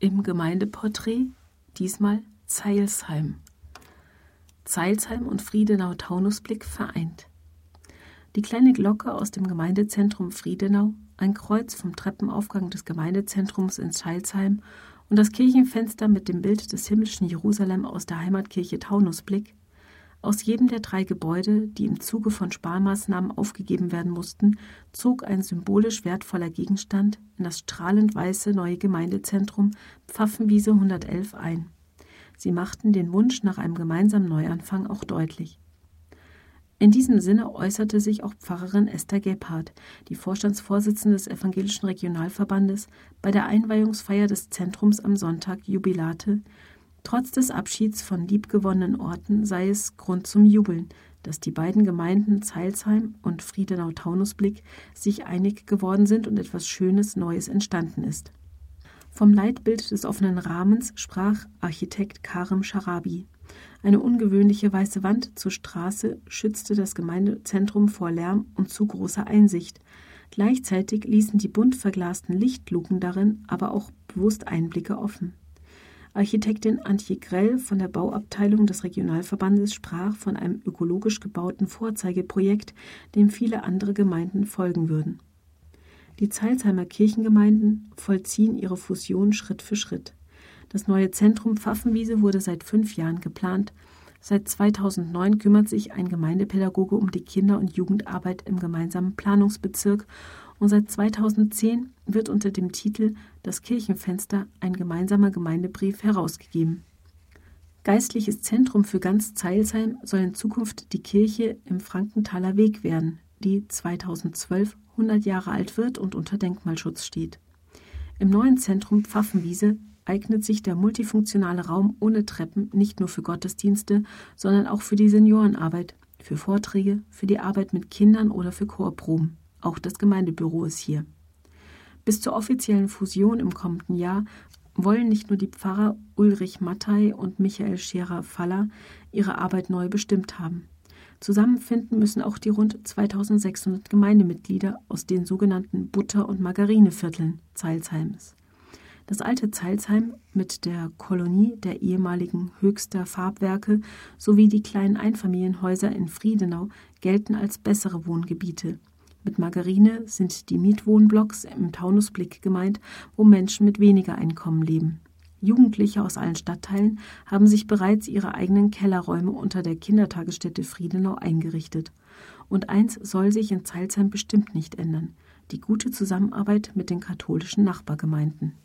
Im Gemeindeporträt diesmal Zeilsheim. Zeilsheim und Friedenau-Taunusblick vereint. Die kleine Glocke aus dem Gemeindezentrum Friedenau, ein Kreuz vom Treppenaufgang des Gemeindezentrums in Zeilsheim und das Kirchenfenster mit dem Bild des himmlischen Jerusalem aus der Heimatkirche Taunusblick. Aus jedem der 3 Gebäude, die im Zuge von Sparmaßnahmen aufgegeben werden mussten, zog ein symbolisch wertvoller Gegenstand in das strahlend weiße neue Gemeindezentrum Pfaffenwiese 111 ein. Sie machten den Wunsch nach einem gemeinsamen Neuanfang auch deutlich. In diesem Sinne äußerte sich auch Pfarrerin Esther Gebhardt, die Vorstandsvorsitzende des Evangelischen Regionalverbandes, bei der Einweihungsfeier des Zentrums am Sonntag Jubilate: Trotz des Abschieds von liebgewonnenen Orten sei es Grund zum Jubeln, dass die beiden Gemeinden Zeilsheim und Friedenau-Taunusblick sich einig geworden sind und etwas Schönes, Neues entstanden ist. Vom Leitbild des offenen Rahmens sprach Architekt Karim Scharabi. Eine ungewöhnliche weiße Wand zur Straße schützte das Gemeindezentrum vor Lärm und zu großer Einsicht. Gleichzeitig ließen die bunt verglasten Lichtluken darin aber auch bewusst Einblicke offen. Architektin Antje Grell von der Bauabteilung des Regionalverbandes sprach von einem ökologisch gebauten Vorzeigeprojekt, dem viele andere Gemeinden folgen würden. Die Zeilsheimer Kirchengemeinden vollziehen ihre Fusion Schritt für Schritt. Das neue Zentrum Pfaffenwiese wurde seit 5 Jahren geplant. Seit 2009 kümmert sich ein Gemeindepädagoge um die Kinder- und Jugendarbeit im gemeinsamen Planungsbezirk und seit 2010 wird unter dem Titel »Das Kirchenfenster« ein gemeinsamer Gemeindebrief herausgegeben. Geistliches Zentrum für ganz Zeilsheim soll in Zukunft die Kirche im Frankenthaler Weg werden, die 2012 100 Jahre alt wird und unter Denkmalschutz steht. Im neuen Zentrum Pfaffenwiese eignet sich der multifunktionale Raum ohne Treppen nicht nur für Gottesdienste, sondern auch für die Seniorenarbeit, für Vorträge, für die Arbeit mit Kindern oder für Chorproben. Auch das Gemeindebüro ist hier. Bis zur offiziellen Fusion im kommenden Jahr wollen nicht nur die Pfarrer Ulrich Mattei und Michael Scherer-Faller ihre Arbeit neu bestimmt haben. Zusammenfinden müssen auch die rund 2600 Gemeindemitglieder aus den sogenannten Butter- und Margarinevierteln Zeilsheims. Das alte Zeilsheim mit der Kolonie der ehemaligen Höchster Farbwerke sowie die kleinen Einfamilienhäuser in Friedenau gelten als bessere Wohngebiete. Mit Margarine sind die Mietwohnblocks im Taunusblick gemeint, wo Menschen mit weniger Einkommen leben. Jugendliche aus allen Stadtteilen haben sich bereits ihre eigenen Kellerräume unter der Kindertagesstätte Friedenau eingerichtet. Und eins soll sich in Zeilsheim bestimmt nicht ändern: die gute Zusammenarbeit mit den katholischen Nachbargemeinden.